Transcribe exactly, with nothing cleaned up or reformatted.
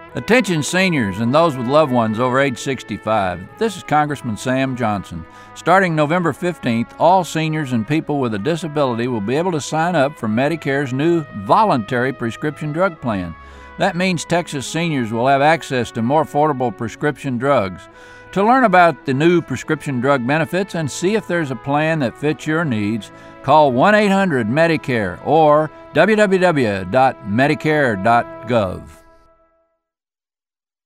Attention seniors and those with loved ones over age sixty-five. This is Congressman Sam Johnson. Starting November fifteenth, all seniors and people with a disability will be able to sign up for Medicare's new voluntary prescription drug plan. That means Texas seniors will have access to more affordable prescription drugs. To learn about the new prescription drug benefits and see if there's a plan that fits your needs, call one eight hundred Medicare or w w w dot medicare dot gov.